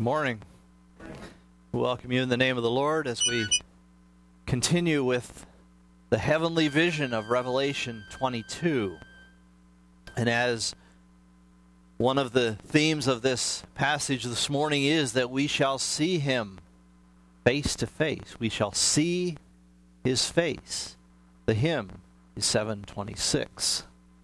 morning. We welcome you in the name of the Lord as we continue with the heavenly vision of Revelation 22. And as one of the themes of this passage this morning is that we shall see him face to face. We shall see his face. The hymn is 726.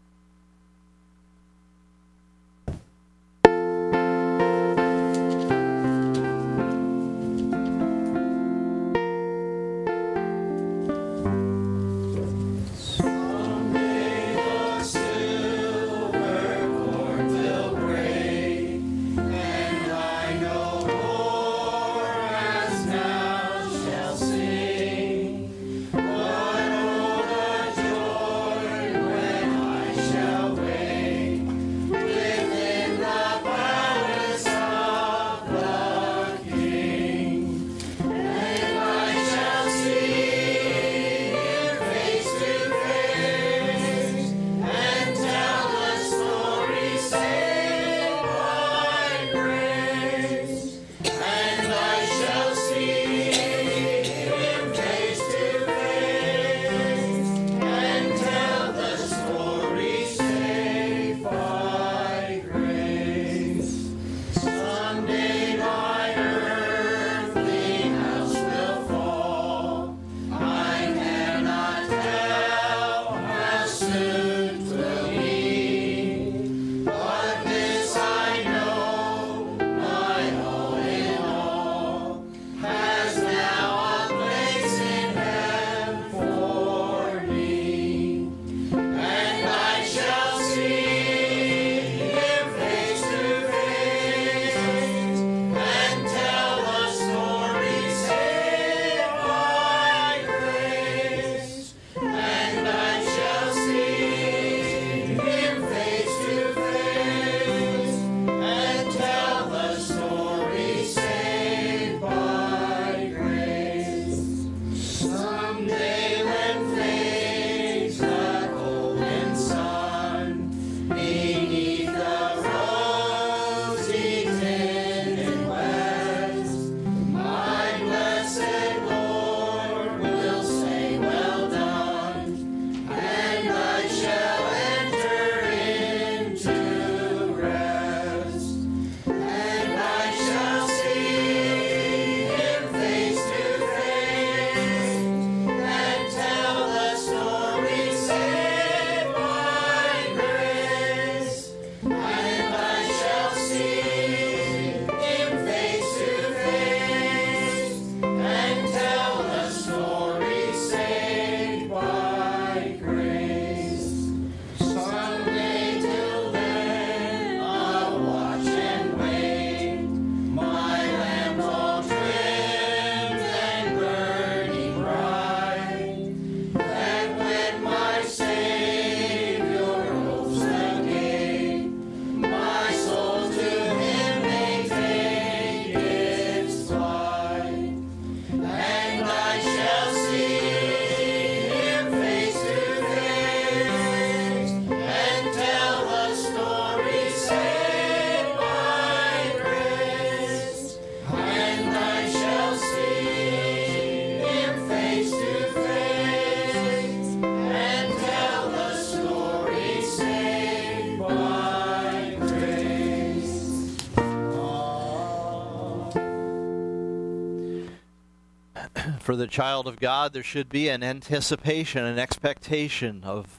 For the child of God, there should be an anticipation, an expectation of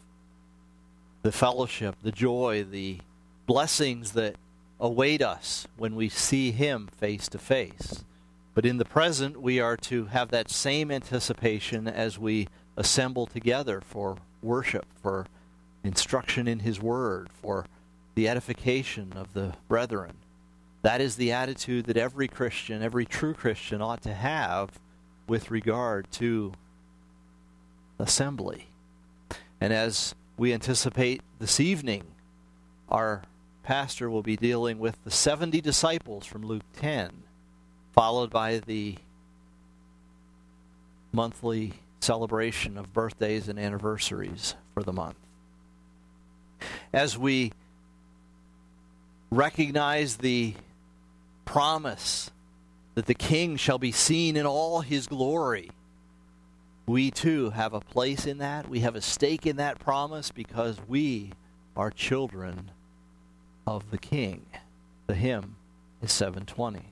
the fellowship, the joy, the blessings that await us when we see him face to face. But in the present, we are to have that same anticipation as we assemble together for worship, for instruction in his word, for the edification of the brethren. That is the attitude that every Christian, every true Christian ought to have with regard to assembly. And as we anticipate this evening, our pastor will be dealing with the 70 disciples from Luke 10, followed by the monthly celebration of birthdays and anniversaries for the month. As we recognize the promise that the King shall be seen in all his glory. We too have a place in that. We have a stake in that promise because we are children of the King. The hymn is 720.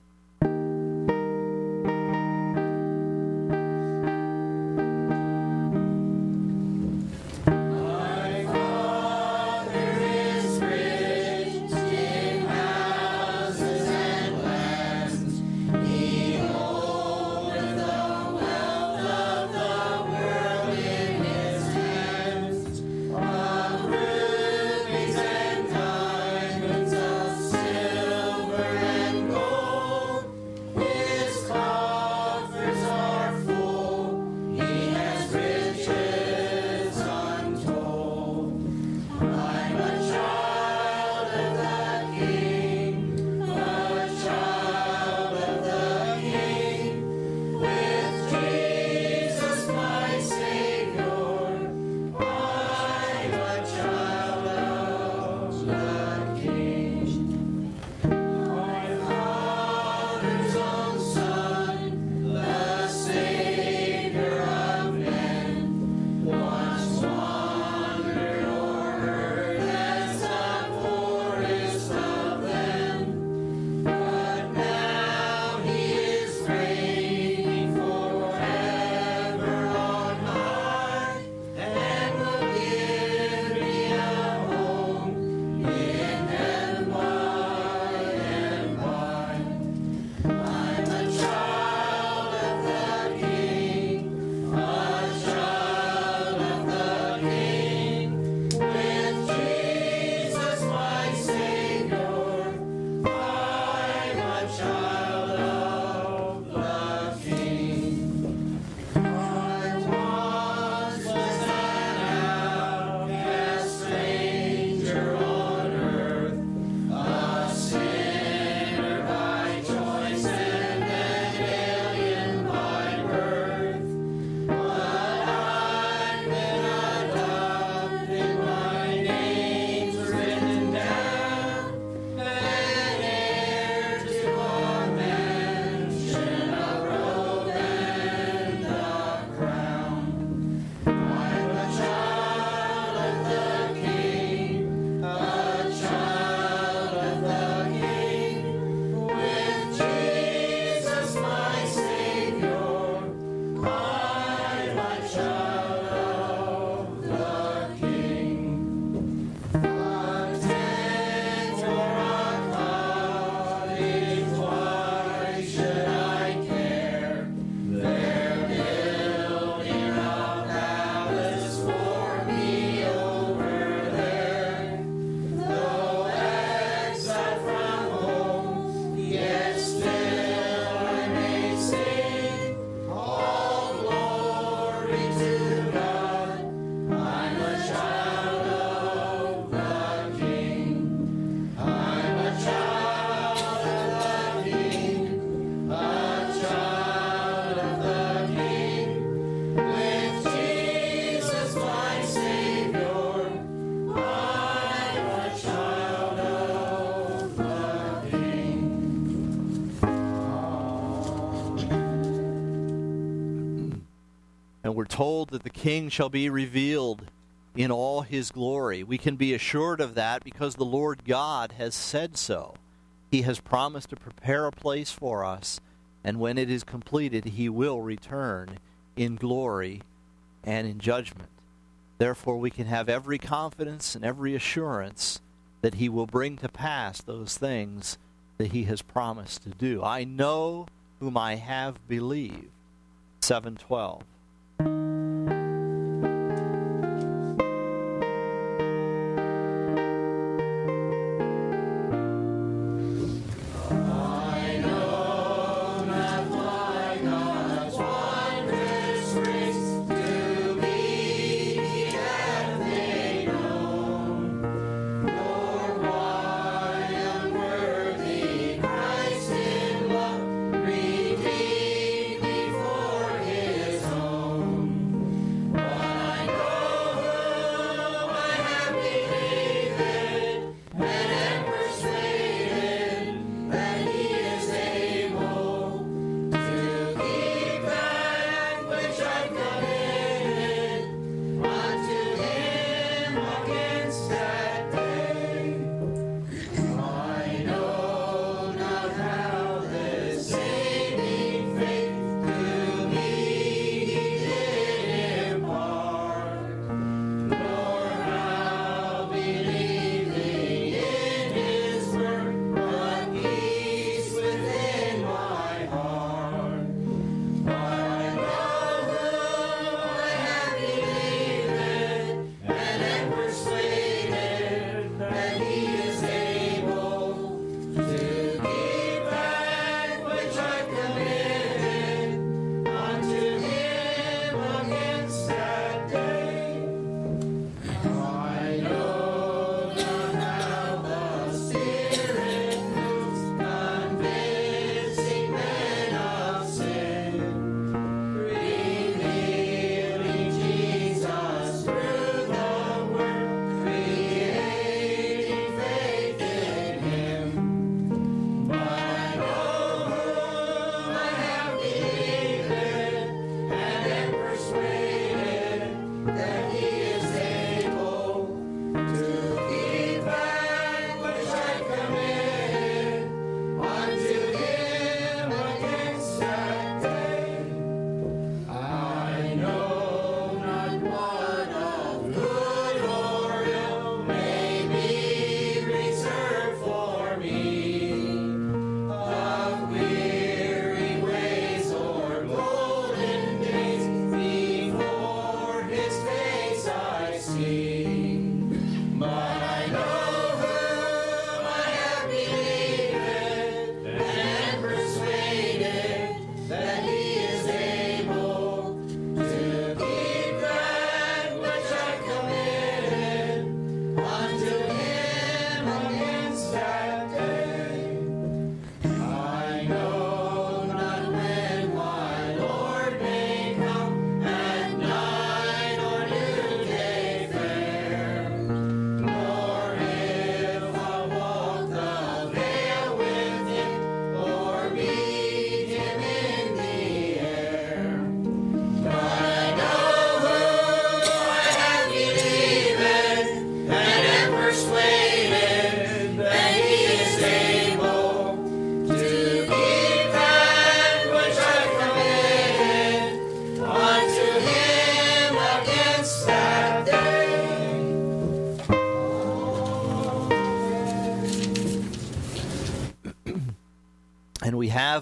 And we're told that the King shall be revealed in all his glory. We can be assured of that because the Lord God has said so. He has promised to prepare a place for us, and when it is completed, he will return in glory and in judgment. Therefore, we can have every confidence and every assurance that he will bring to pass those things that he has promised to do. I know whom I have believed. 7:12. Redeemed me for his own.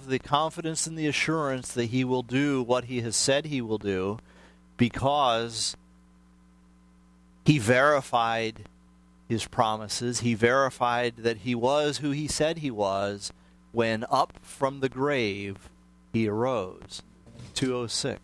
the confidence and the assurance that he will do what he has said he will do, because he verified his promises. He verified that he was who he said he was when up from the grave he arose. 2:06.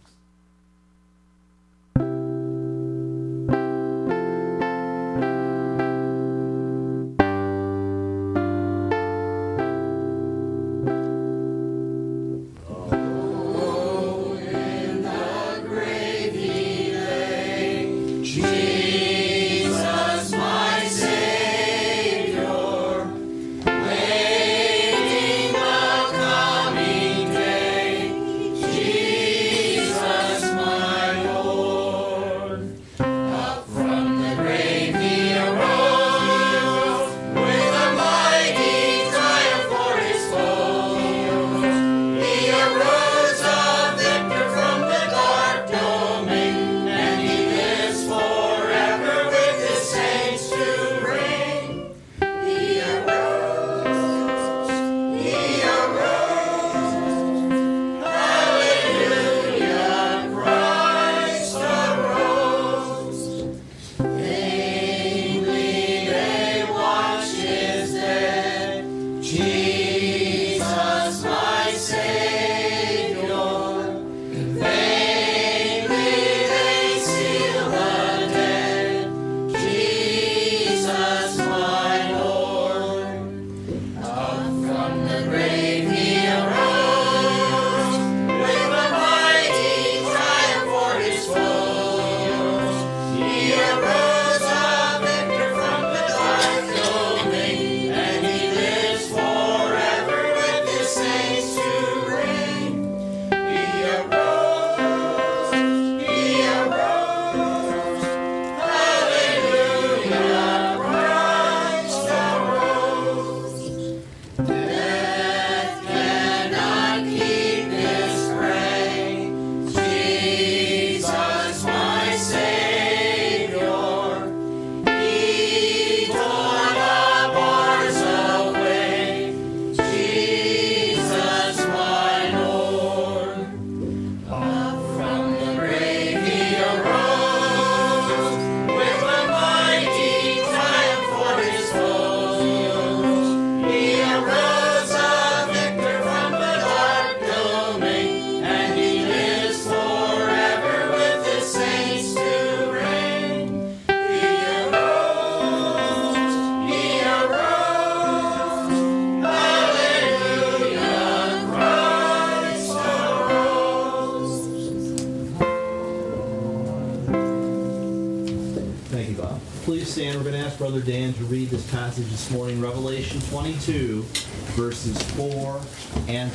Please stand. We're going to ask Brother Dan to read this passage this morning, Revelation 22, verses 4 and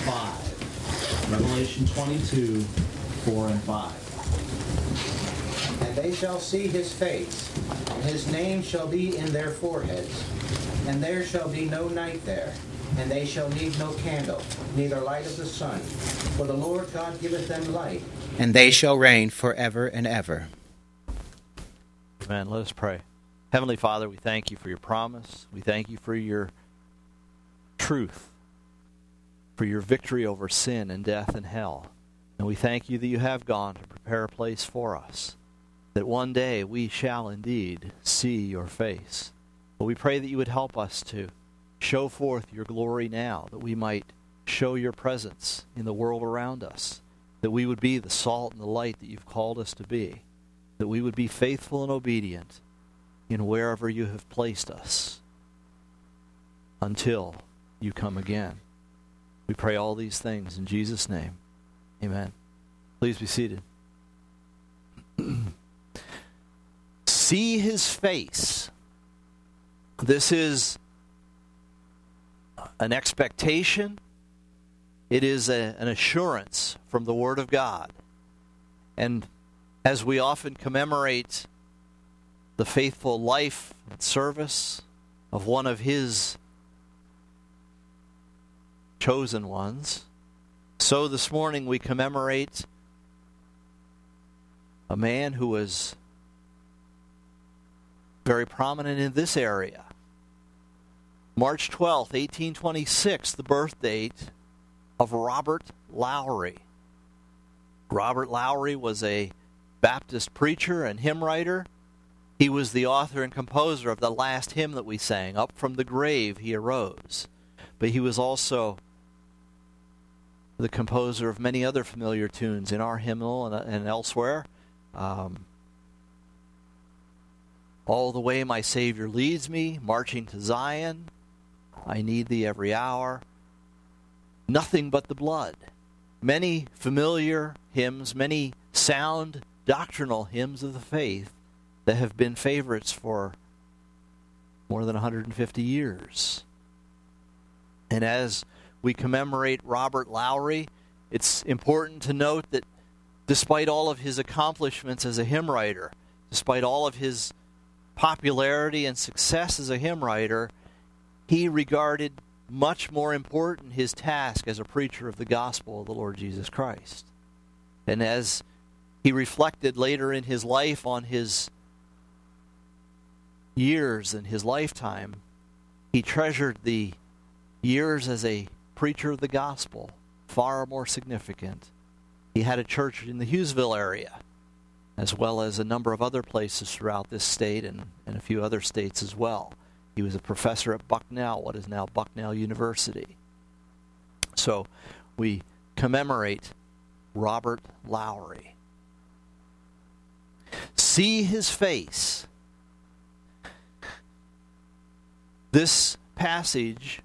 5. Revelation 22, 4 and 5. And they shall see his face, and his name shall be in their foreheads. And there shall be no night there, and they shall need no candle, neither light of the sun. For the Lord God giveth them light. And they shall reign forever and ever. Amen. Let us pray. Heavenly Father, we thank you for your promise. We thank you for your truth, for your victory over sin and death and hell. And we thank you that you have gone to prepare a place for us, that one day we shall indeed see your face. But we pray that you would help us to show forth your glory now, that we might show your presence in the world around us, that we would be the salt and the light that you've called us to be, that we would be faithful and obedient in wherever you have placed us until you come again. We pray all these things in Jesus' name. Amen. Please be seated. See his face. This is an expectation. It is an assurance from the Word of God. And as we often commemorate the faithful life and service of one of his chosen ones, so this morning we commemorate a man who was very prominent in this area. March 12th, 1826, the birth date of Robert Lowry. Robert Lowry was a Baptist preacher and hymn writer. He was the author and composer of the last hymn that we sang, "Up from the Grave He Arose." But he was also the composer of many other familiar tunes in our hymnal and elsewhere. "All the Way My Savior Leads Me," "Marching to Zion," "I Need Thee Every Hour," "Nothing But the Blood." Many familiar hymns, many sound doctrinal hymns of the faith that have been favorites for more than 150 years. And as we commemorate Robert Lowry, it's important to note that despite all of his accomplishments as a hymn writer, despite all of his popularity and success as a hymn writer, he regarded much more important his task as a preacher of the gospel of the Lord Jesus Christ. And as he reflected later in his life on his years and his lifetime, he treasured the years as a preacher of the gospel far more significant. He had a church in the Hughesville area, as well as a number of other places throughout this state and a few other states as well. He was a professor at Bucknell, what is now Bucknell University. So we commemorate Robert Lowry. See his face. This passage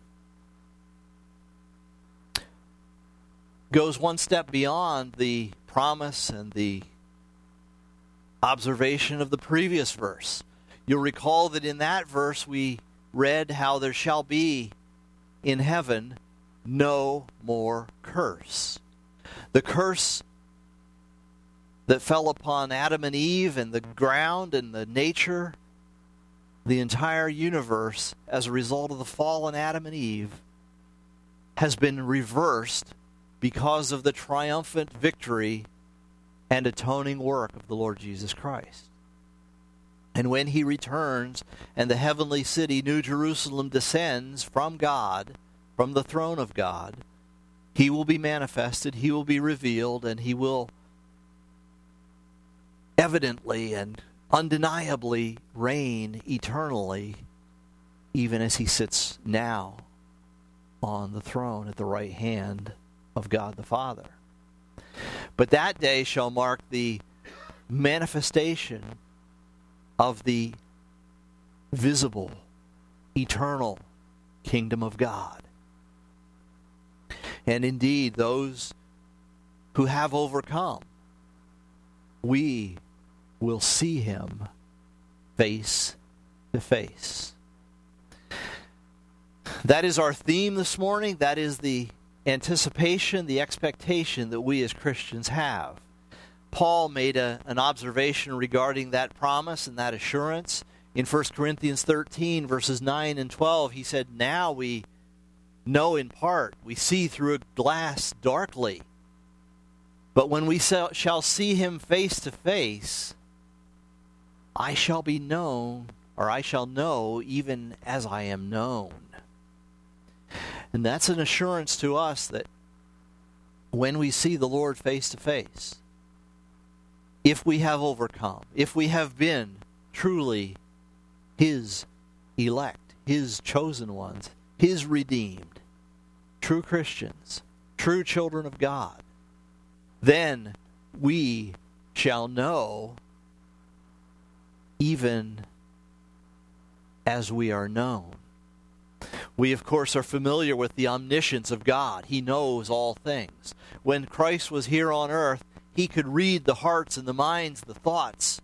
goes one step beyond the promise and the observation of the previous verse. You'll recall that in that verse we read how there shall be in heaven no more curse. The curse that fell upon Adam and Eve and the ground and the nature, the entire universe as a result of the fall in Adam and Eve, has been reversed because of the triumphant victory and atoning work of the Lord Jesus Christ. And when he returns and the heavenly city, New Jerusalem, descends from God, from the throne of God, he will be manifested, he will be revealed, and he will evidently and undeniably reign eternally, even as he sits now on the throne at the right hand of God the Father. But that day shall mark the manifestation of the visible, eternal kingdom of God. And indeed, those who have overcome, we will see him face to face. That is our theme this morning. That is the anticipation, the expectation that we as Christians have. Paul made an observation regarding that promise and that assurance. In 1 Corinthians 13, verses 9 and 12, he said, "Now we know in part, we see through a glass darkly. But when we shall see him face to face, I shall be known, or I shall know even as I am known." And that's an assurance to us that when we see the Lord face to face, if we have overcome, if we have been truly his elect, his chosen ones, his redeemed, true Christians, true children of God, then we shall know even as we are known. We, of course, are familiar with the omniscience of God. He knows all things. When Christ was here on earth, he could read the hearts and the minds, the thoughts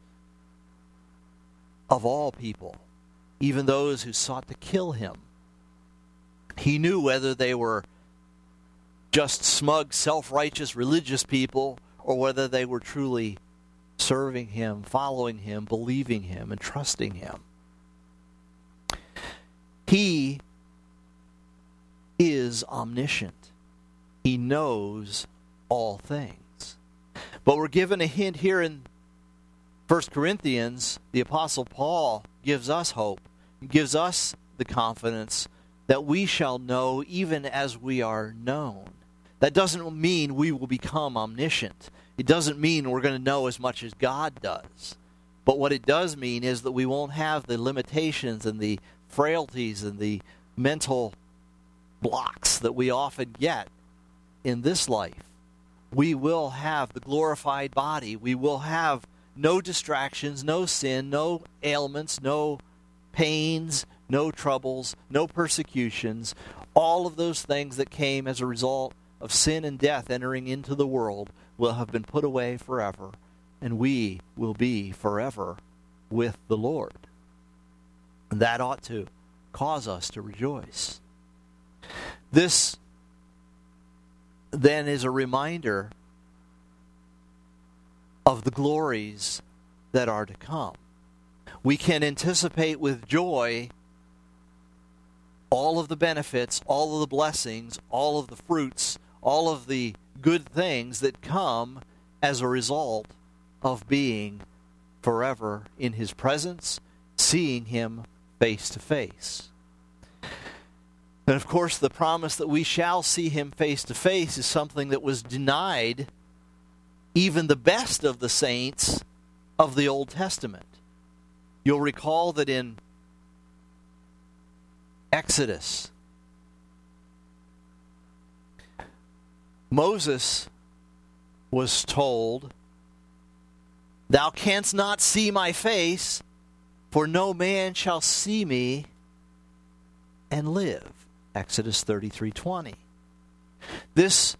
of all people, even those who sought to kill him. He knew whether they were just smug, self-righteous, religious people, or whether they were truly serving him, following him, believing him, and trusting him. He is omniscient. He knows all things. But we're given a hint here in 1 Corinthians. The Apostle Paul gives us hope. He gives us the confidence that we shall know even as we are known. That doesn't mean we will become omniscient. It doesn't mean we're going to know as much as God does. But what it does mean is that we won't have the limitations and the frailties and the mental blocks that we often get in this life. We will have the glorified body. We will have no distractions, no sin, no ailments, no pains, no troubles, no persecutions. All of those things that came as a result of sin and death entering into the world will have been put away forever, and we will be forever with the Lord. And that ought to cause us to rejoice. This then is a reminder of the glories that are to come. We can anticipate with joy all of the benefits, all of the blessings, all of the fruits, all of the good things that come as a result of being forever in His presence, seeing Him face to face. And of course, the promise that we shall see Him face to face is something that was denied even the best of the saints of the Old Testament. You'll recall that in Exodus, Moses was told, "Thou canst not see my face, for no man shall see me and live." Exodus 33:20. This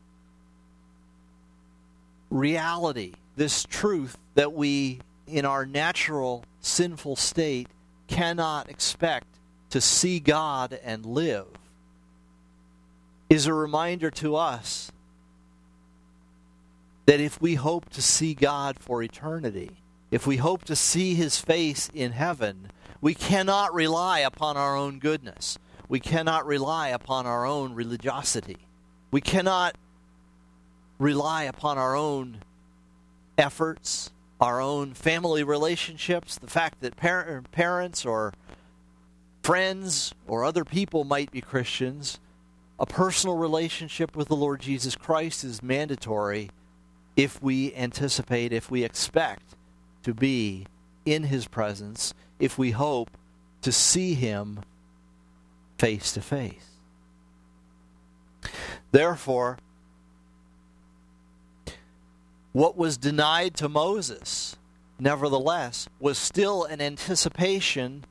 reality, this truth that we, in our natural sinful state, cannot expect to see God and live, is a reminder to us that if we hope to see God for eternity, if we hope to see His face in heaven, we cannot rely upon our own goodness. We cannot rely upon our own religiosity. We cannot rely upon our own efforts, our own family relationships, the fact that parents or friends or other people might be Christians. A personal relationship with the Lord Jesus Christ is mandatory if we anticipate, if we expect to be in His presence, if we hope to see Him face to face. Therefore, what was denied to Moses, nevertheless, was still an anticipation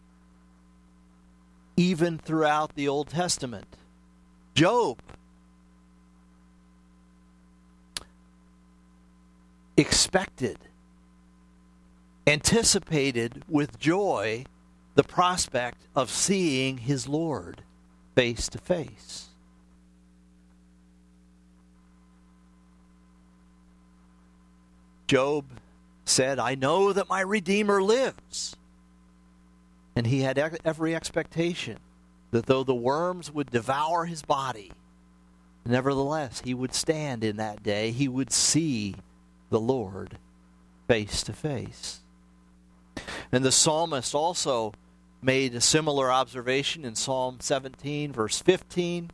even throughout the Old Testament. Job expected, anticipated with joy the prospect of seeing his Lord face to face. Job said, "I know that my Redeemer lives." And he had every expectation that though the worms would devour his body, nevertheless he would stand in that day. He would see the Lord face to face. And the psalmist also made a similar observation in Psalm 17, verse 15,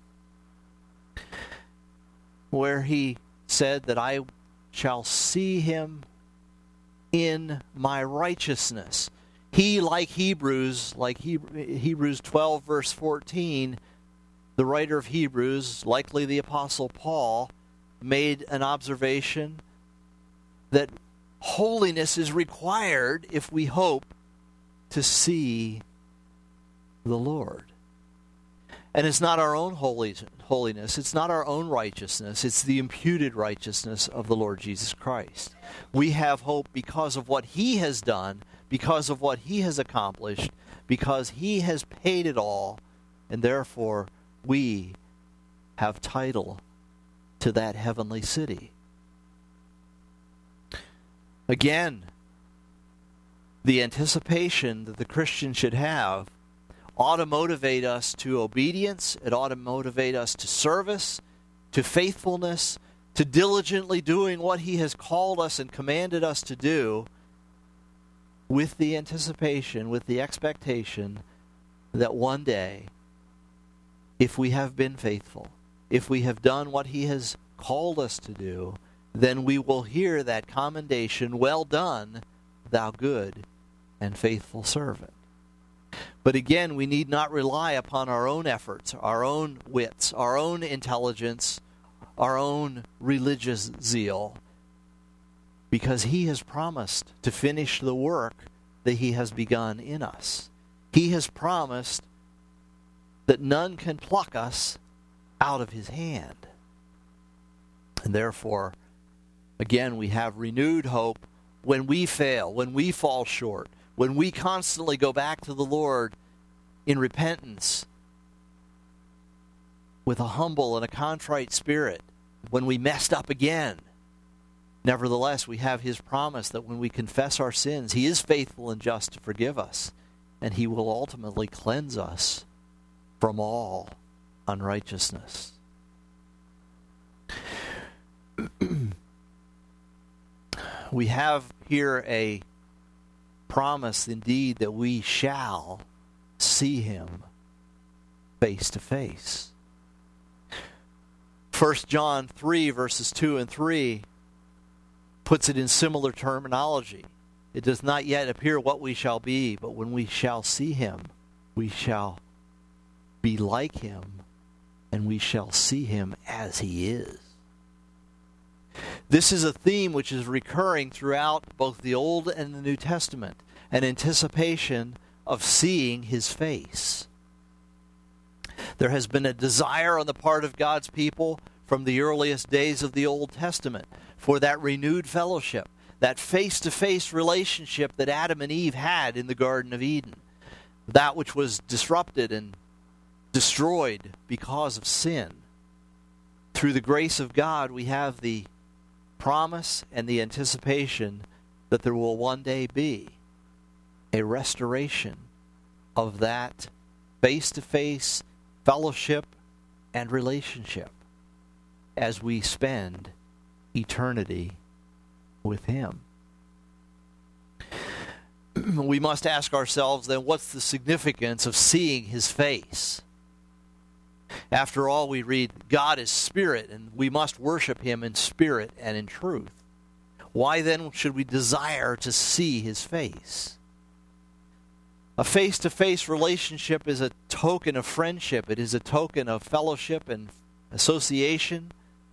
where he said that I shall see Him in my righteousness. He, like Hebrews 12, verse 14, the writer of Hebrews, likely the Apostle Paul, made an observation that holiness is required if we hope to see the Lord. And it's not our own holiness, it's not our own righteousness, it's the imputed righteousness of the Lord Jesus Christ. We have hope because of what He has done, because of what He has accomplished, because He has paid it all, and therefore we have title to that heavenly city. Again, the anticipation that the Christian should have ought to motivate us to obedience. It ought to motivate us to service, to faithfulness, to diligently doing what He has called us and commanded us to do, with the anticipation, with the expectation that one day, if we have been faithful, if we have done what he has called us to do, then we will hear that commendation, "Well done, thou good and faithful servant." But again, we need not rely upon our own efforts, our own wits, our own intelligence, our own religious zeal, because he has promised to finish the work that he has begun in us. He has promised that none can pluck us out of his hand. And therefore, again, we have renewed hope when we fail, when we fall short, when we constantly go back to the Lord in repentance with a humble and a contrite spirit, when we messed up again. Nevertheless, we have his promise that when we confess our sins, he is faithful and just to forgive us, and he will ultimately cleanse us from all unrighteousness. We have here a promise indeed that we shall see him face to face. 1 John 3 verses 2 and 3 puts it in similar terminology. It does not yet appear what we shall be, but when we shall see him, we shall be like him, and we shall see him as he is. This is a theme which is recurring throughout both the Old and the New Testament, an anticipation of seeing his face. There has been a desire on the part of God's people from the earliest days of the Old Testament for that renewed fellowship, that face-to-face relationship that Adam and Eve had in the Garden of Eden, that which was disrupted and destroyed because of sin. Through the grace of God, we have the promise and the anticipation that there will one day be a restoration of that face-to-face fellowship and relationship as we spend eternity with him. We must ask ourselves then, what's the significance of seeing his face? After all, we read, God is spirit, and we must worship him in spirit and in truth. Why then should we desire to see his face? A face-to-face relationship is a token of friendship. It is a token of fellowship and association.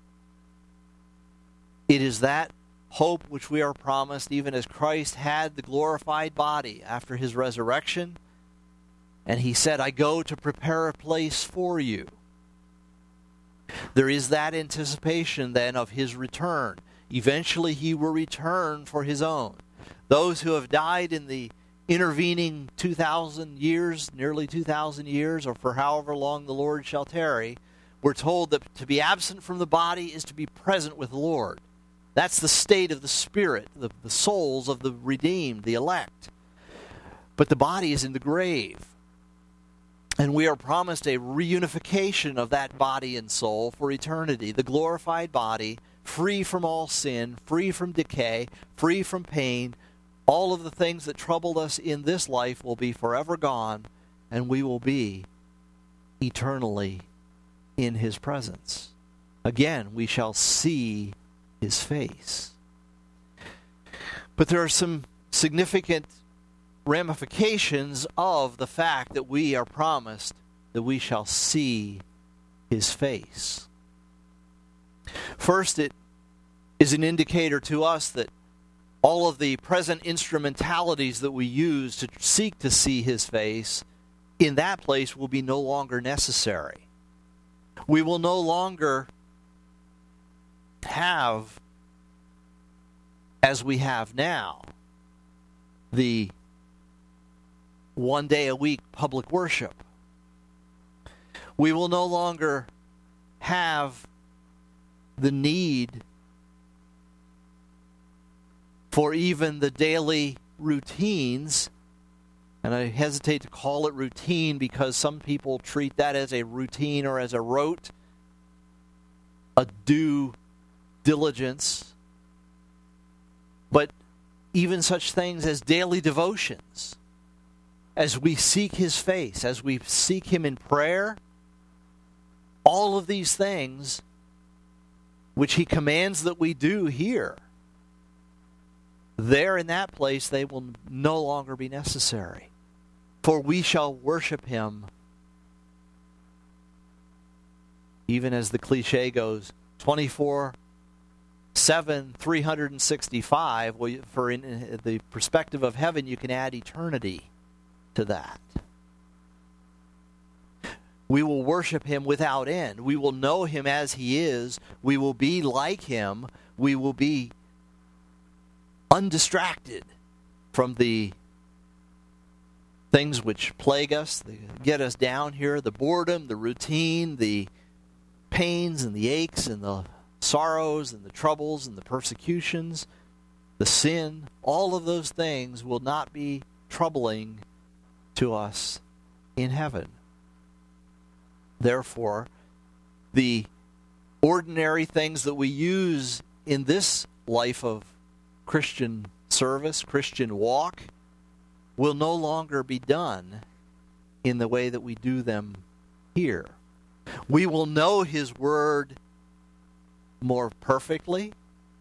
It is that hope which we are promised, even as Christ had the glorified body after his resurrection. And he said, I go to prepare a place for you. There is that anticipation then of his return. Eventually he will return for his own. Those who have died in the intervening 2,000 years, nearly 2,000 years, or for however long the Lord shall tarry, we're told that to be absent from the body is to be present with the Lord. That's the state of the spirit, the souls of the redeemed, the elect. But the body is in the grave. And we are promised a reunification of that body and soul for eternity. The glorified body, free from all sin, free from decay, free from pain. All of the things that troubled us in this life will be forever gone, and we will be eternally in his presence. Again, we shall see his face. But there are some significant ramifications of the fact that we are promised that we shall see his face. First, it is an indicator to us that all of the present instrumentalities that we use to seek to see his face in that place will be no longer necessary. We will no longer have, as we have now, the one day a week public worship. We will no longer have the need for even the daily routines, and I hesitate to call it routine because some people treat that as a routine or as a rote, a due diligence, but even such things as daily devotions, as we seek his face, as we seek him in prayer, All of these things which he commands that we do here, there in that place they will no longer be necessary. For we shall worship him, even as the cliche goes, 24/7, 365. Well, for in the perspective of heaven, you can add eternity to that. We will worship him without end. We will know him as he is. We will be like him. We will be undistracted from the things which plague us, that get us down here, the boredom, the routine, the pains and the aches and the sorrows and the troubles and the persecutions, the sin. All of those things will not be troubling to us in heaven. Therefore, the ordinary things that we use in this life of Christian service, Christian walk, will no longer be done in the way that we do them here. We will know his word more perfectly.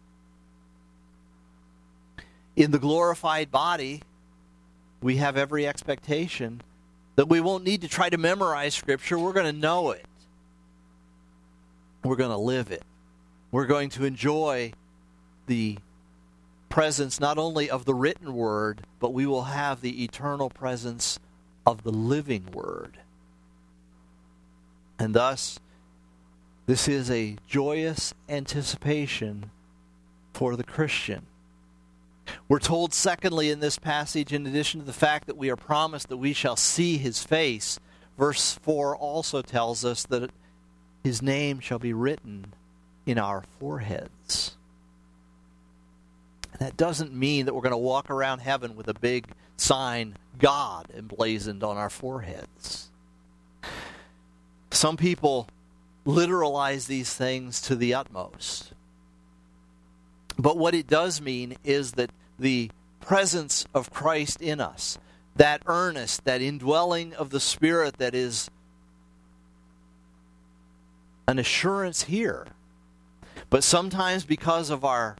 In the glorified body, we have every expectation that we won't need to try to memorize Scripture. We're going to know it. We're going to live it. We're going to enjoy the presence not only of the written word, but we will have the eternal presence of the living word. And thus, this is a joyous anticipation for the Christian. We're told, secondly, in this passage, in addition to the fact that we are promised that we shall see his face, verse 4 also tells us that his name shall be written in our foreheads. That doesn't mean that we're going to walk around heaven with a big sign, God, emblazoned on our foreheads. Some people literalize these things to the utmost. But what it does mean is that the presence of Christ in us, that earnest, that indwelling of the Spirit that is an assurance here. But sometimes because of our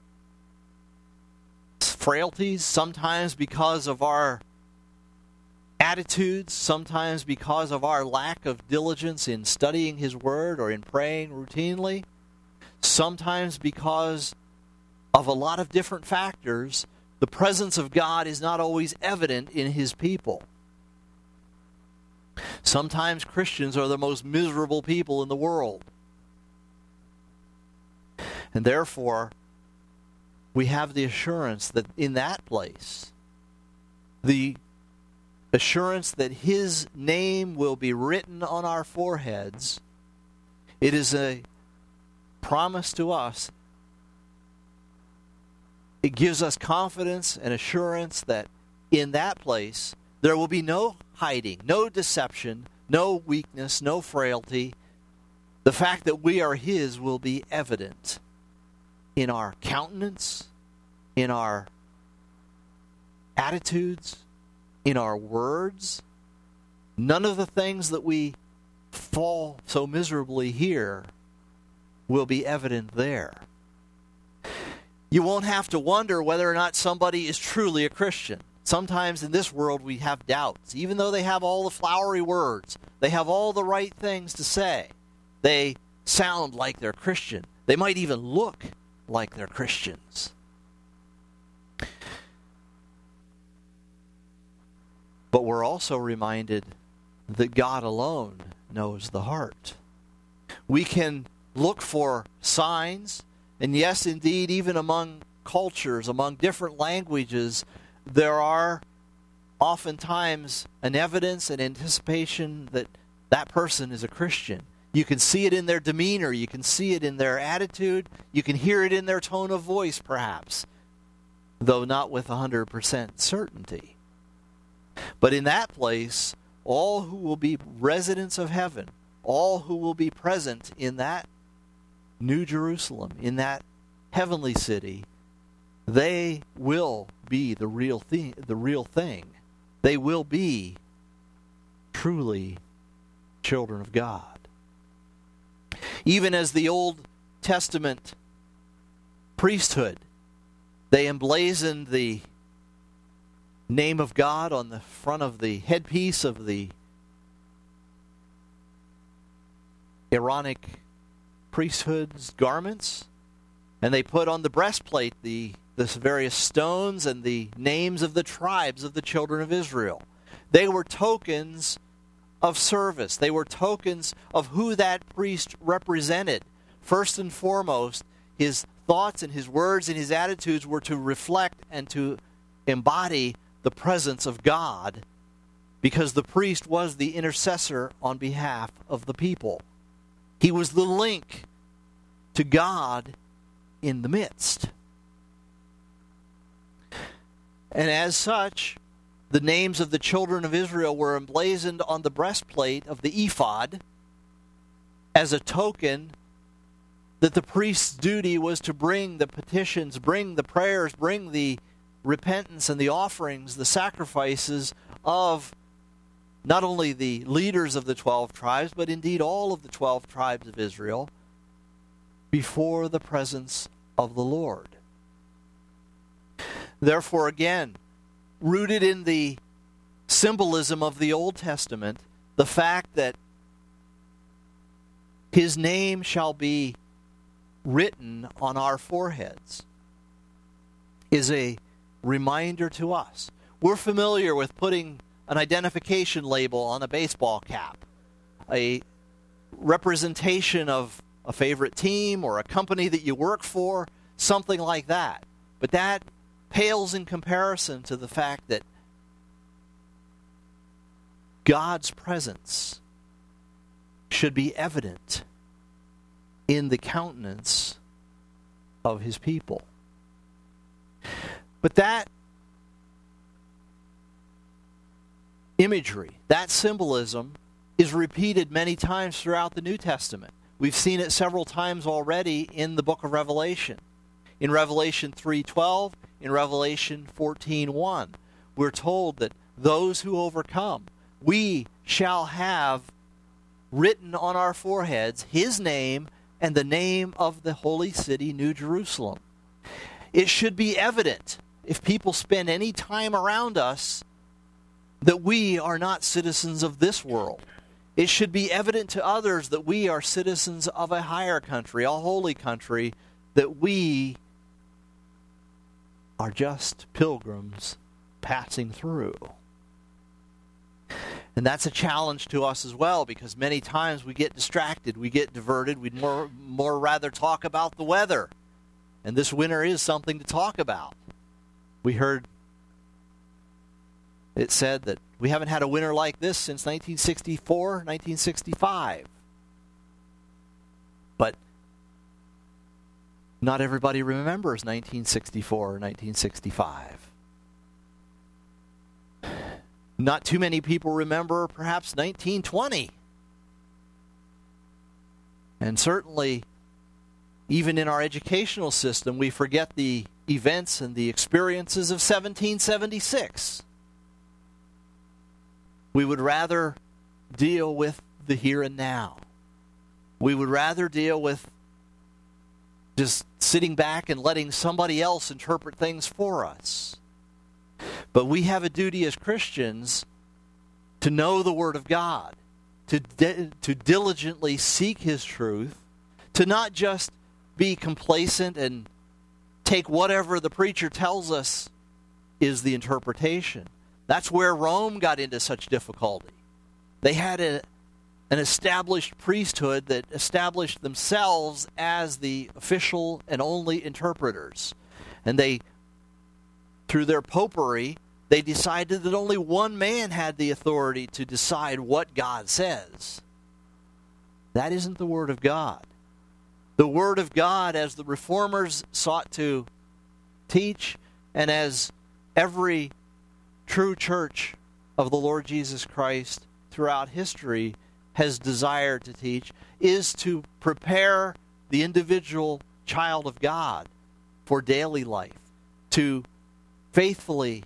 frailties, sometimes because of our attitudes, sometimes because of our lack of diligence in studying his word or in praying routinely, sometimes because of a lot of different factors, the presence of God is not always evident in his people. Sometimes Christians are the most miserable people in the world. And therefore, we have the assurance that in that place, the assurance that his name will be written on our foreheads, it is a promise to us. It gives us confidence and assurance that in that place there will be no hiding, no deception, no weakness, no frailty. The fact that we are his will be evident in our countenance, in our attitudes, in our words. None of the things that we fall so miserably here will be evident there. You won't have to wonder whether or not somebody is truly a Christian. Sometimes in this world we have doubts. Even though they have all the flowery words, they have all the right things to say, they sound like they're Christian. They might even look like they're Christians. But we're also reminded that God alone knows the heart. We can look for signs, and yes, indeed, even among cultures, among different languages, there are oftentimes an evidence and anticipation that that person is a Christian. You can see it in their demeanor. You can see it in their attitude. You can hear it in their tone of voice, perhaps, though not with 100% certainty. But in that place, all who will be residents of heaven, all who will be present in that New Jerusalem, in that heavenly city, they will be the real thing. They will be truly children of God. Even as the Old Testament priesthood, they emblazoned the name of God on the front of the headpiece of the Aaronic priesthood's garments, and they put on the breastplate the various stones and the names of the tribes of the children of Israel. They were tokens of service. They were tokens of who that priest represented. First and foremost, his thoughts and his words and his attitudes were to reflect and to embody the presence of God, because the priest was the intercessor on behalf of the people. He was the link to God in the midst. And as such, the names of the children of Israel were emblazoned on the breastplate of the ephod as a token that the priest's duty was to bring the petitions, bring the prayers, bring the repentance and the offerings, the sacrifices of not only the leaders of the 12 tribes, but indeed all of the 12 tribes of Israel before the presence of the Lord. Therefore, again, rooted in the symbolism of the Old Testament, the fact that his name shall be written on our foreheads is a reminder to us. We're familiar with putting an identification label on a baseball cap, a representation of a favorite team or a company that you work for, something like that. But that pales in comparison to the fact that God's presence should be evident in the countenance of his people. But that imagery, that symbolism, is repeated many times throughout the New Testament. We've seen it several times already in the book of Revelation. In Revelation 3:12, in Revelation 14:1, we're told that those who overcome, we shall have written on our foreheads his name and the name of the holy city, New Jerusalem. It should be evident, if people spend any time around us, that we are not citizens of this world. It should be evident to others that we are citizens of a higher country, a holy country, that we are just pilgrims passing through. And that's a challenge to us as well, because many times we get distracted, we get diverted, we'd more rather talk about the weather. And this winter is something to talk about. We heard it said that we haven't had a winter like this since 1964, 1965. But not everybody remembers 1964 or 1965. Not too many people remember perhaps 1920. And certainly, even in our educational system, we forget the events and the experiences of 1776. We would rather deal with the here and now. We would rather deal with just sitting back and letting somebody else interpret things for us. But we have a duty as Christians to know the Word of God, to diligently seek His truth, to not just be complacent and take whatever the preacher tells us is the interpretation. That's where Rome got into such difficulty. They had an established priesthood that established themselves as the official and only interpreters. And they, through their popery, they decided that only one man had the authority to decide what God says. That isn't the Word of God. The Word of God, as the Reformers sought to teach, and as every true church of the Lord Jesus Christ throughout history has desired to teach, is to prepare the individual child of God for daily life, to faithfully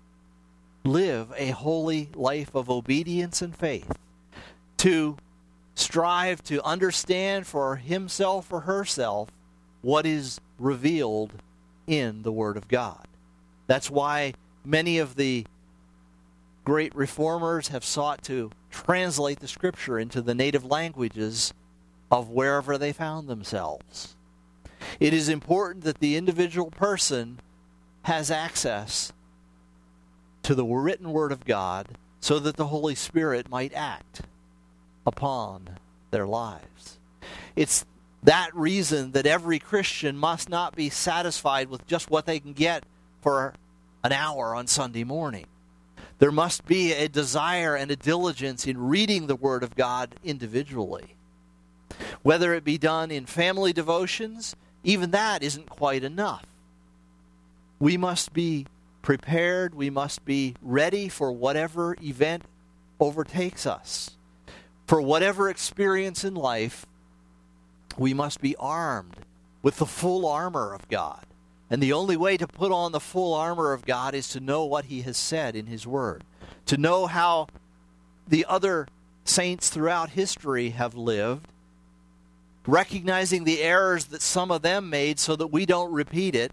live a holy life of obedience and faith, to strive to understand for himself or herself what is revealed in the Word of God. That's why many of the great reformers have sought to translate the Scripture into the native languages of wherever they found themselves. It is important that the individual person has access to the written Word of God so that the Holy Spirit might act upon their lives. It's that reason that every Christian must not be satisfied with just what they can get for an hour on Sunday morning. There must be a desire and a diligence in reading the Word of God individually. Whether it be done in family devotions, even that isn't quite enough. We must be prepared, we must be ready for whatever event overtakes us. For whatever experience in life, we must be armed with the full armor of God. And the only way to put on the full armor of God is to know what He has said in His Word. To know how the other saints throughout history have lived, recognizing the errors that some of them made so that we don't repeat it,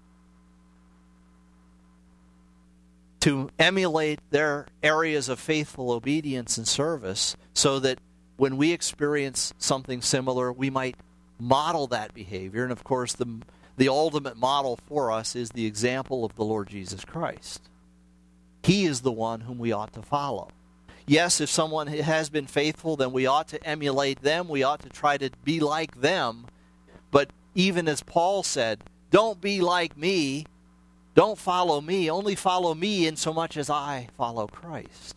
to emulate their areas of faithful obedience and service so that when we experience something similar, we might model that behavior. And of course, the ultimate model for us is the example of the Lord Jesus Christ. He is the one whom we ought to follow. Yes, if someone has been faithful, then we ought to emulate them. We ought to try to be like them. But even as Paul said, don't be like me. Don't follow me. Only follow me in so much as I follow Christ.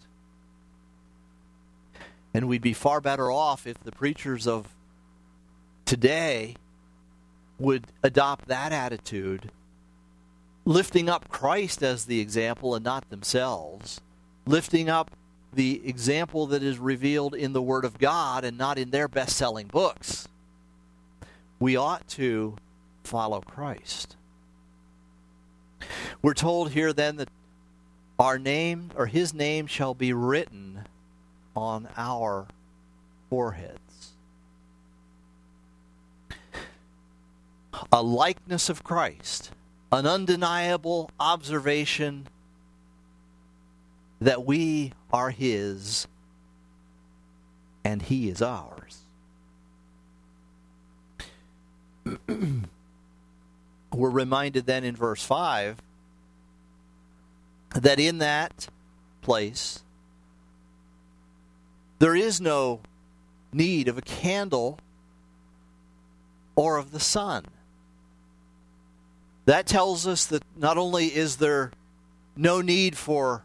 And we'd be far better off if the preachers of today would adopt that attitude, lifting up Christ as the example and not themselves, lifting up the example that is revealed in the Word of God and not in their best-selling books. We ought to follow Christ. We're told here then that our name, or His name, shall be written on our foreheads. A likeness of Christ, an undeniable observation that we are His and He is ours. We're reminded then in verse 5 that in that place there is no need of a candle or of the sun. That tells us that not only is there no need for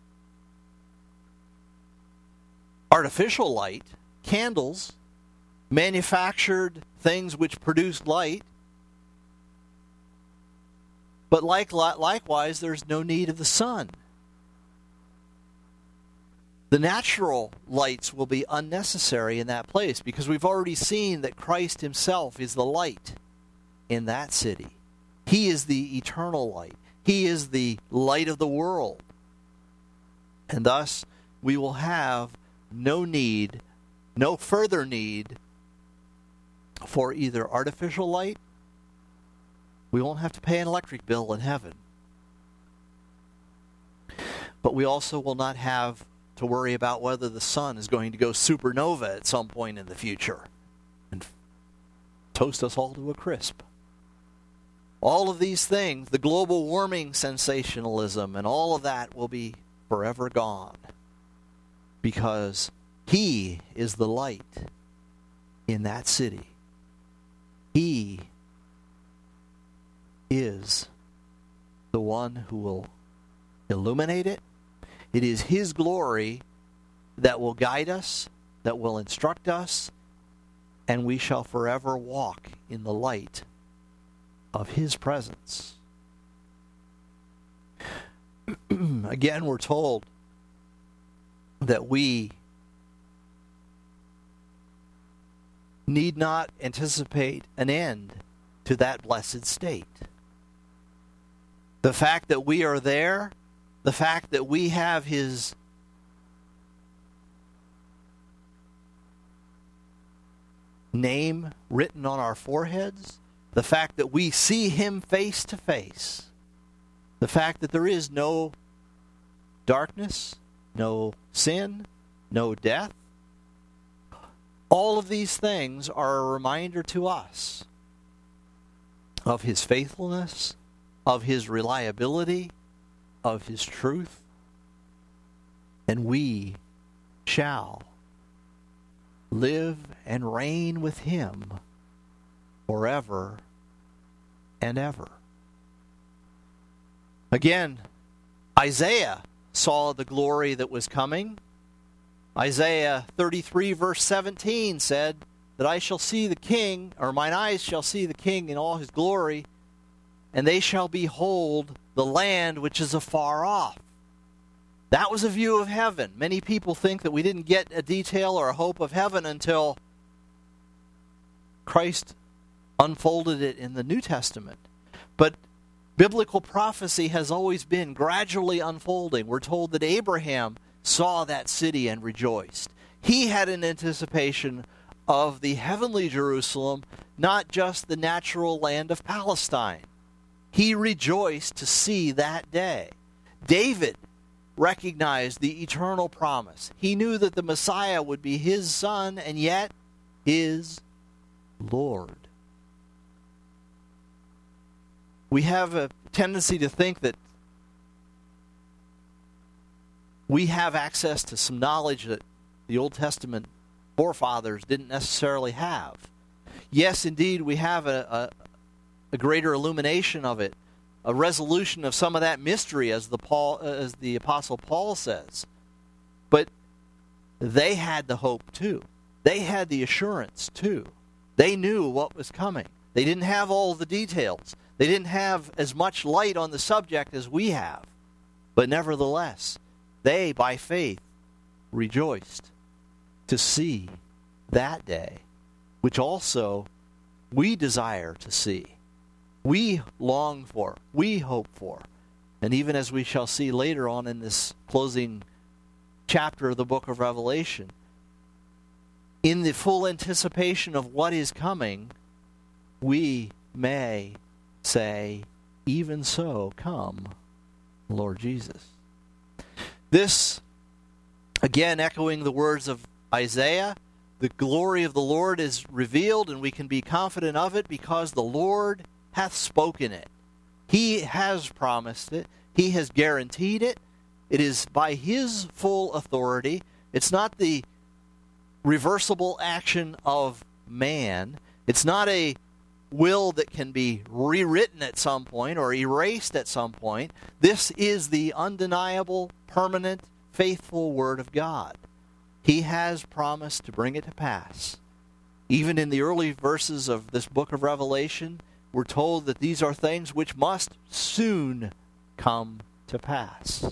artificial light, candles, manufactured things which produce light, but likewise there's no need of the sun. The natural lights will be unnecessary in that place because we've already seen that Christ Himself is the light in that city. He is the eternal light. He is the light of the world. And thus, we will have no further need for either artificial light. We won't have to pay an electric bill in heaven. But we also will not have to worry about whether the sun is going to go supernova at some point in the future and toast us all to a crisp. All of these things, the global warming sensationalism and all of that will be forever gone because He is the light in that city. He is the one who will illuminate it. It is His glory that will guide us, that will instruct us, and we shall forever walk in the light of His presence. Again, we're told that we need not anticipate an end to that blessed state. The fact that we are there, the fact that we have His name written on our foreheads, the fact that we see him face to face, the fact that there is no darkness, no sin, no death, all of these things are a reminder to us of his faithfulness, of his reliability, of his truth, and we shall live and reign with him forever and ever. Again, Isaiah saw the glory that was coming. Isaiah 33 verse 17 said that I shall see the king, or mine eyes shall see the king in all his glory, and they shall behold the land which is afar off. That was a view of heaven. Many people think that we didn't get a detail or a hope of heaven until Christ unfolded it in the New Testament. But biblical prophecy has always been gradually unfolding. We're told that Abraham saw that city and rejoiced. He had an anticipation of the heavenly Jerusalem, not just the natural land of Palestine. He rejoiced to see that day. David recognized the eternal promise. He knew that the Messiah would be his son and yet his Lord. We have a tendency to think that we have access to some knowledge that the Old Testament forefathers didn't necessarily have. Yes, indeed, we have a greater illumination of it, a resolution of some of that mystery, as the Apostle Paul says. But they had the hope too. They had the assurance too. They knew what was coming. They didn't have all the details. They didn't have as much light on the subject as we have. But nevertheless, they, by faith, rejoiced to see that day, which also we desire to see. We long for, we hope for. And even as we shall see later on in this closing chapter of the book of Revelation, in the full anticipation of what is coming, we may say, even so, come, Lord Jesus. This, again, echoing the words of Isaiah, the glory of the Lord is revealed, and we can be confident of it because the Lord hath spoken it. He has promised it. He has guaranteed it. It is by his full authority. It's not the reversible action of man. It's not a will that can be rewritten at some point or erased at some point. This is the undeniable, permanent, faithful Word of God. He has promised to bring it to pass. Even in the early verses of this book of Revelation, we're told that these are things which must soon come to pass.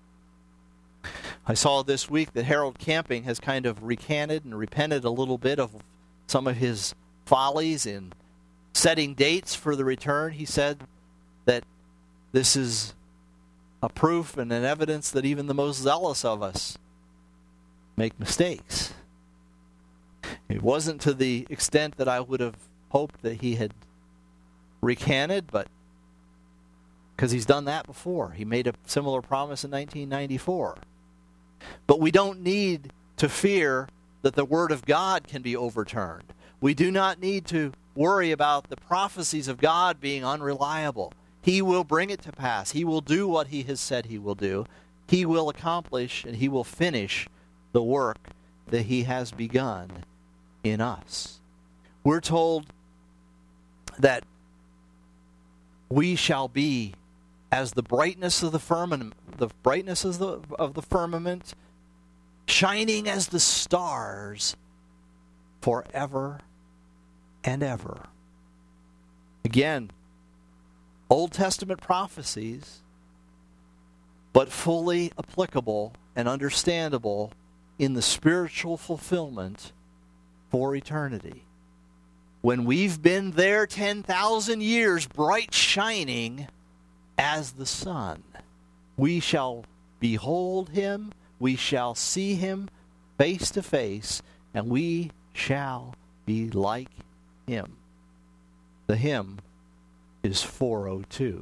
I saw this week that Harold Camping has kind of recanted and repented a little bit of some of his follies in setting dates for the return. He said that this is a proof and an evidence that even the most zealous of us make mistakes. It wasn't to the extent that I would have hoped that he had recanted, but because he's done that before. He made a similar promise in 1994. But we don't need to fear that the Word of God can be overturned. We do not need to worry about the prophecies of God being unreliable. He will bring it to pass. He will do what he has said he will do. He will accomplish and he will finish the work that he has begun in us. We're told that we shall be as the brightness of the firmament, shining as the stars forever and ever. Again, Old Testament prophecies, but fully applicable and understandable in the spiritual fulfillment for eternity. When we've been there 10,000 years, bright shining as the sun, we shall behold him, we shall see him face to face, and we shall be like him. The hymn is 402.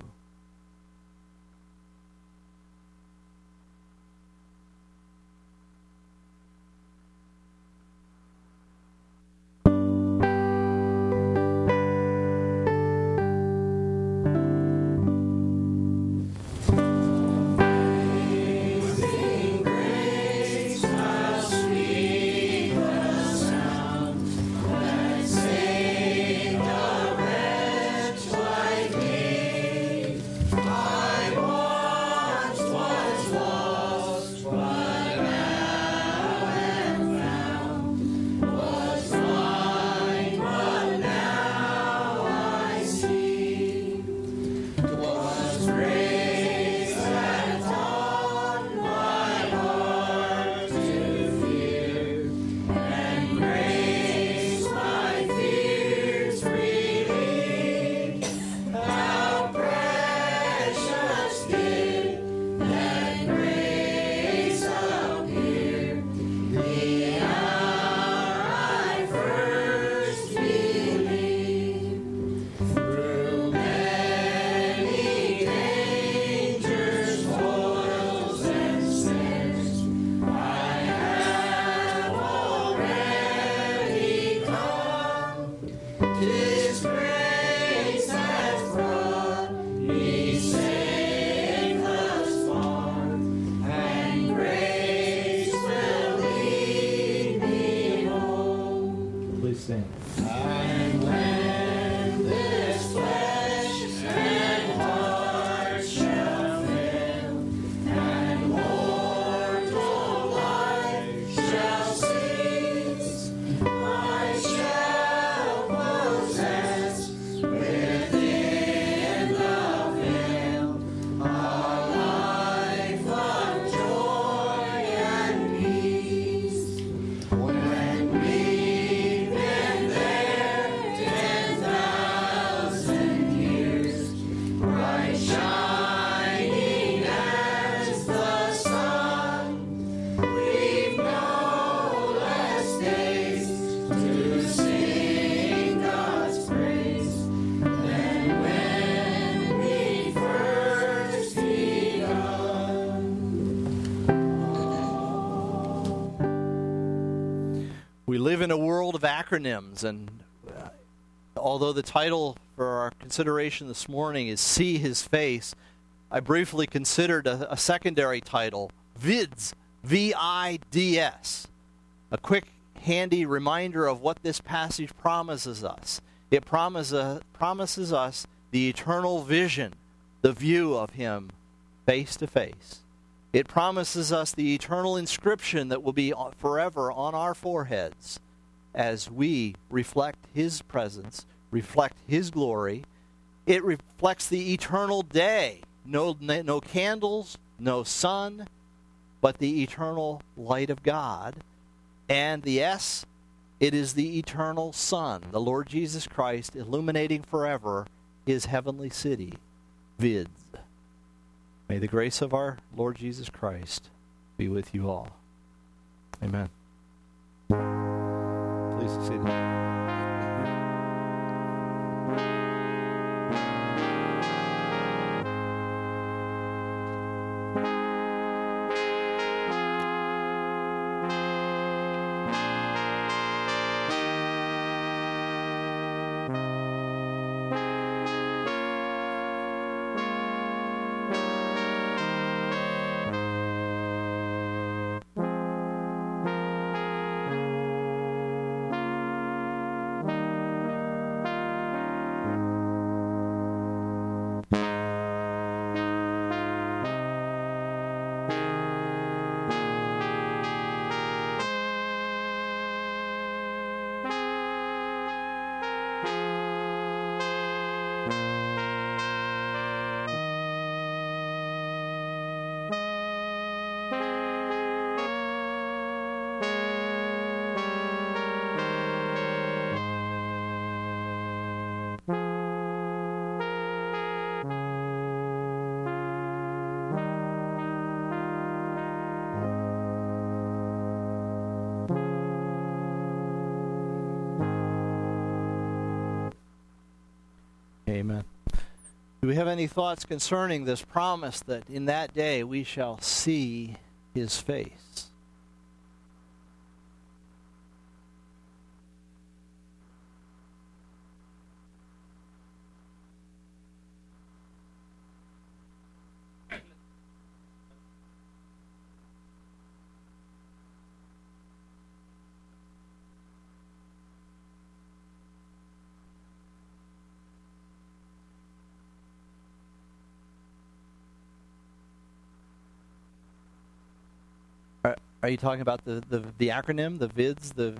We live in a world of acronyms, and although the title for our consideration this morning is See His Face, I briefly considered a secondary title, VIDS, V-I-D-S, a quick, handy reminder of what this passage promises us. It promises us the eternal vision, the view of Him face to face. It promises us the eternal inscription that will be forever on our foreheads as we reflect His presence, reflect His glory. It reflects the eternal day. No candles, no sun, but the eternal light of God. And the S, it is the eternal Son, the Lord Jesus Christ, illuminating forever His heavenly city, VIDS. May the grace of our Lord Jesus Christ be with you all. Amen. Please be seated. we have any thoughts concerning this promise that in that day we shall see his face? Are you talking about the acronym, the VIDS, the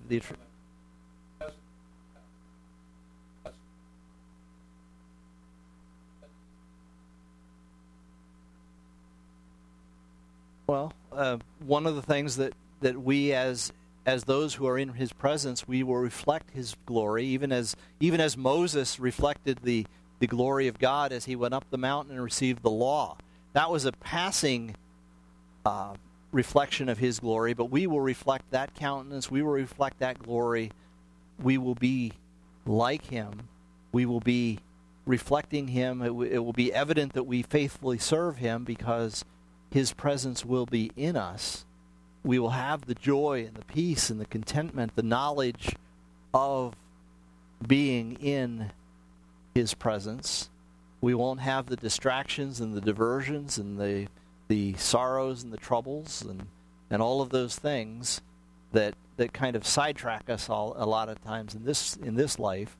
Well, one of the things that we as those who are in his presence, we will reflect his glory, even as Moses reflected the glory of God as he went up the mountain and received the law. That was a passing reflection of his glory, but we will reflect that countenance, we will reflect that glory. We will be like him. We will be reflecting him. It will be evident that we faithfully serve him because his presence will be in us. We will have the joy and the peace and the contentment, the knowledge of being in his presence. We won't have the distractions and the diversions and the sorrows and the troubles and all of those things that kind of sidetrack us a lot of times in this life.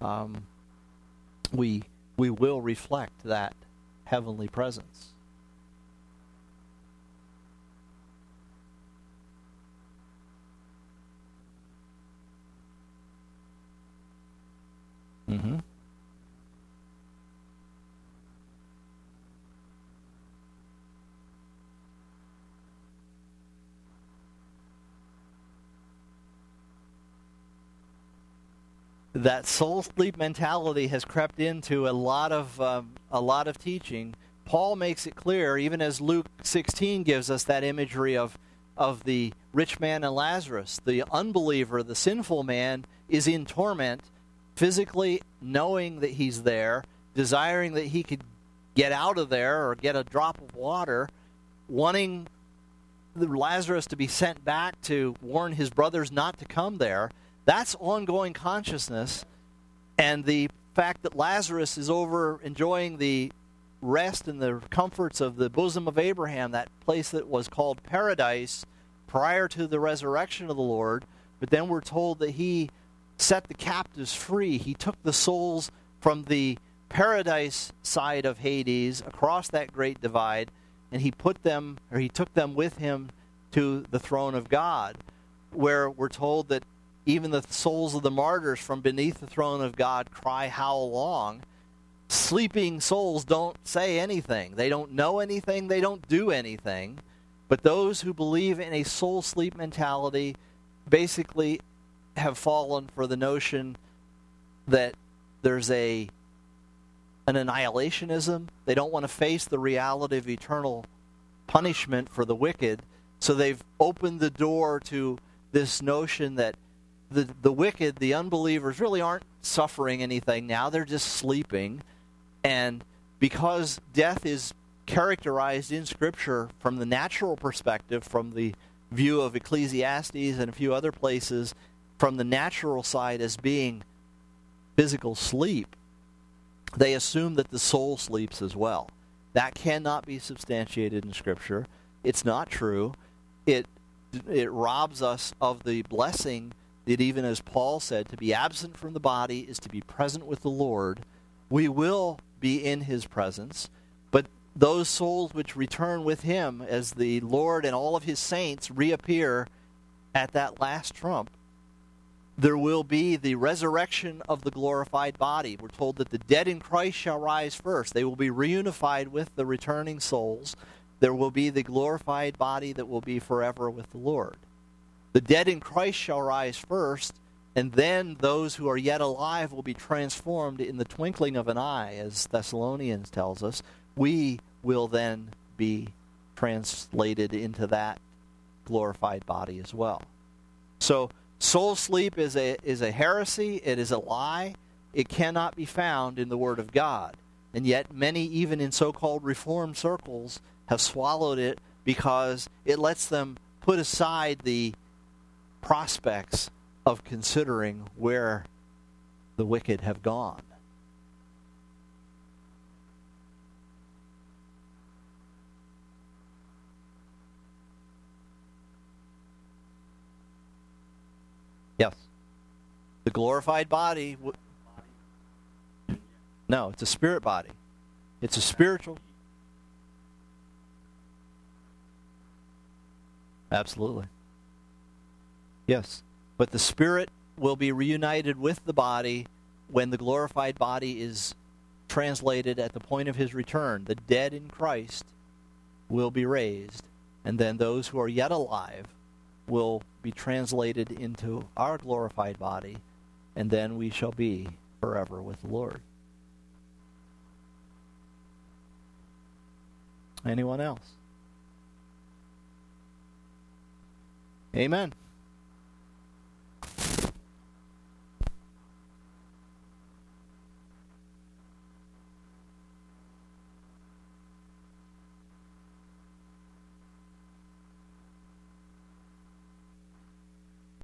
We will reflect that heavenly presence. Mm-hmm. That soul sleep mentality has crept into a lot of teaching. Paul makes it clear, even as Luke 16 gives us that imagery of the rich man and Lazarus. The unbeliever, the sinful man, is in torment, physically knowing that he's there, desiring that he could get out of there or get a drop of water, wanting Lazarus to be sent back to warn his brothers not to come there. That's ongoing consciousness, and the fact that Lazarus is over enjoying the rest and the comforts of the bosom of Abraham, that place that was called paradise prior to the resurrection of the Lord, but then we're told that he set the captives free. He took the souls from the paradise side of Hades across that great divide, and he took them with him to the throne of God, where we're told that even the souls of the martyrs from beneath the throne of God cry, "How long?" Sleeping souls don't say anything. They don't know anything. They don't do anything. But those who believe in a soul sleep mentality basically have fallen for the notion that there's an annihilationism. They don't want to face the reality of eternal punishment for the wicked. So they've opened the door to this notion that the wicked, the unbelievers, really aren't suffering anything now. They're just sleeping. And because death is characterized in Scripture from the natural perspective, from the view of Ecclesiastes and a few other places, from the natural side as being physical sleep, they assume that the soul sleeps as well. That cannot be substantiated in Scripture. It's not true. It robs us of the blessing that, even as Paul said, to be absent from the body is to be present with the Lord. We will be in his presence, but those souls which return with him as the Lord and all of his saints reappear at that last trump, there will be the resurrection of the glorified body. We're told that the dead in Christ shall rise first. They will be reunified with the returning souls. There will be the glorified body that will be forever with the Lord. The dead in Christ shall rise first, and then those who are yet alive will be transformed in the twinkling of an eye, as Thessalonians tells us. We will then be translated into that glorified body as well. So soul sleep is a heresy. It is a lie. It cannot be found in the Word of God. And yet many, even in so-called reform circles, have swallowed it because it lets them put aside the prospects of considering where the wicked have gone. Yes. The glorified body... No, it's a spirit body. It's a spiritual... Absolutely. Yes. But the spirit will be reunited with the body when the glorified body is translated at the point of his return. The dead in Christ will be raised, and then those who are yet alive will be translated into our glorified body, and then we shall be forever with the Lord. Anyone else? Amen.